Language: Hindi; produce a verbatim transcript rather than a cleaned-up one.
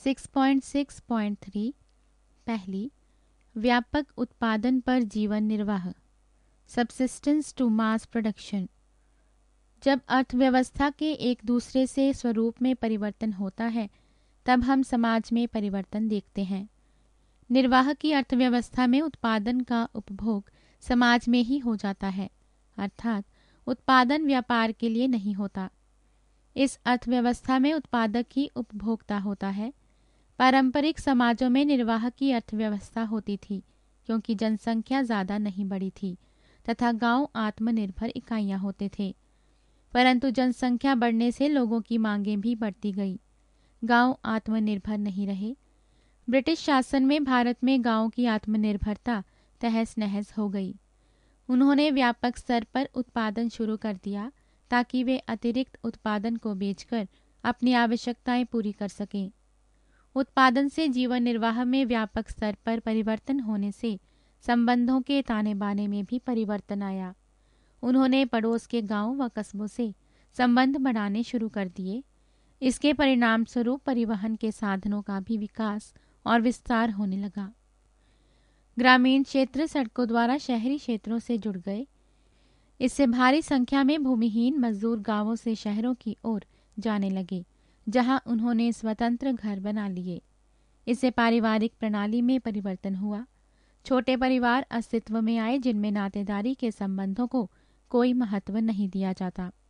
Six point six point three पहली, व्यापक उत्पादन पर जीवन निर्वाह, सब्सिस्टेंस टू मास प्रोडक्शन। जब अर्थव्यवस्था के एक दूसरे से स्वरूप में परिवर्तन होता है तब हम समाज में परिवर्तन देखते हैं। निर्वाह की अर्थव्यवस्था में उत्पादन का उपभोग समाज में ही हो जाता है, अर्थात उत्पादन व्यापार के लिए नहीं होता। इस अर्थव्यवस्था में उत्पादक ही उपभोक्ता होता है। पारंपरिक समाजों में निर्वाह की अर्थव्यवस्था होती थी क्योंकि जनसंख्या ज़्यादा नहीं बढ़ी थी तथा गांव आत्मनिर्भर इकाइयां होते थे। परंतु जनसंख्या बढ़ने से लोगों की मांगें भी बढ़ती गई। गांव आत्मनिर्भर नहीं रहे। ब्रिटिश शासन में भारत में गांवों की आत्मनिर्भरता तहस नहस हो गई। उन्होंने व्यापक स्तर पर उत्पादन शुरू कर दिया ताकि वे अतिरिक्त उत्पादन को बेचकर अपनी आवश्यकताएं पूरी कर सकें। उत्पादन से जीवन निर्वाह में व्यापक स्तर पर परिवर्तन होने से संबंधों के ताने बाने में भी परिवर्तन आया। उन्होंने पड़ोस के गांव व कस्बों से संबंध बढ़ाने शुरू कर दिए। इसके परिणाम स्वरूप परिवहन के साधनों का भी विकास और विस्तार होने लगा। ग्रामीण क्षेत्र सड़कों द्वारा शहरी क्षेत्रों से जुड़ गए। इससे भारी संख्या में भूमिहीन मजदूर गांवों से शहरों की ओर जाने लगे, जहां उन्होंने स्वतंत्र घर बना लिए। इससे पारिवारिक प्रणाली में परिवर्तन हुआ। छोटे परिवार अस्तित्व में आए जिनमें नातेदारी के संबंधों को कोई महत्व नहीं दिया जाता।